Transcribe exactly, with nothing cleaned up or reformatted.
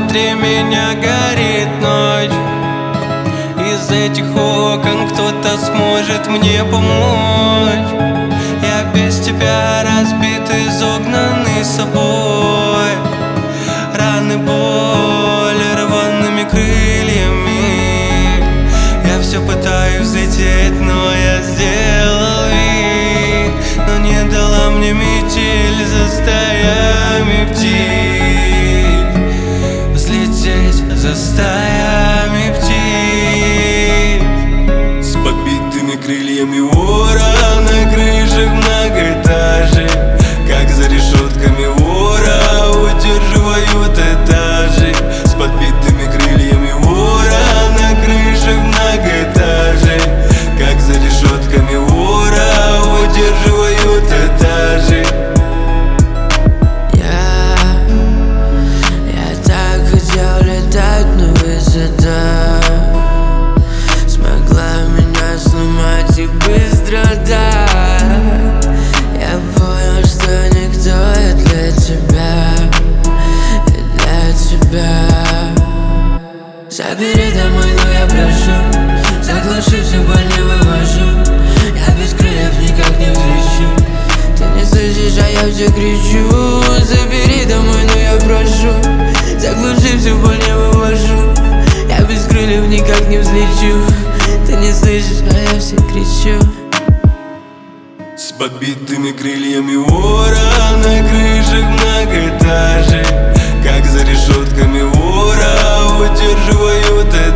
внутри меня горит ночь. Из этих окон кто-то сможет мне помочь. Я без тебя разбит, изогнанный собой. Раны, боль, рваными крыльями. Я все пытаюсь взлететь, но я сделал вид. Но не дала мне метель за стаями птиц взлететь за стаями птиц. С подбитыми крыльями вора на крышах многоэтажек, как за решетками вора удерживают этажи. С подбитыми крыльями вора на крышах многоэтажек, как за решетками вора удерживают этажи. Я, я так хотел летать, но высота смогла меня сломать и быстро дать. Я понял, что никто и для тебя, и для тебя. Забери домой, но я прошу, заглуши всю боль, не вывожу. Я без крыльев никак не взлечу. Ты не слышишь, а я все кричу. Забери домой, но я прошу, заглуши всю боль, не вывожу. Я без крыльев никак не взлечу. Ты не слышишь, а я все кричу. С подбитыми крыльями вора на крышах многоэтажек, как за решетками вора удерживают